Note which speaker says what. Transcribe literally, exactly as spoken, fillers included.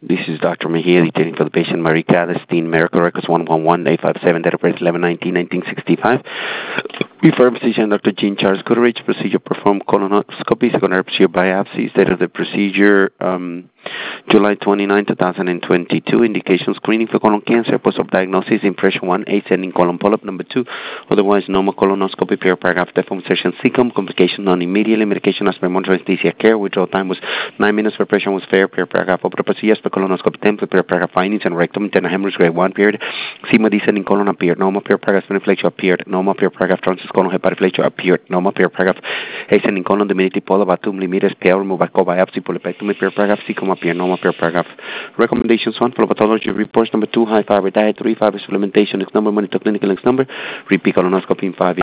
Speaker 1: This is Doctor Mejia, detailing for the patient Marie Calistine, Medical Records one one one eight five seven, date of birth eleven nineteen nineteen sixty-five. Referring physician Doctor Jean Charles Goodrich, procedure performed colonoscopy, secondary procedure biopsy, date of the procedure um, July twenty-ninth, twenty twenty-two. Indication screening for colon cancer, post-op diagnosis, impression one, ascending colon polyp, number two, otherwise normal colonoscopy, per paragraph, deform session secum, complication non-immediately, medication as per monitoring anesthesia care, withdrawal time was nine minutes, preparation was fair, per paragraph, opera procedures, per colonoscopy template, per paragraph findings, and rectum, internal hemorrhage grade one period, sigma descending colon appeared, normal, per paragraph, inflection appeared, normal, per paragraph, transverse colon hyperflexion appeared, normal, per paragraph, ascending colon diminutive polyp, about two millimeters, P L removed by co-biopsy, polypectomy, per paragraph, secum appeared, normal, per paragraph. Recommendations one, pathology reports, number two, high fiber diet, three, fiber supplementation, X number, monitor clinical X number, repeat colonoscopy in five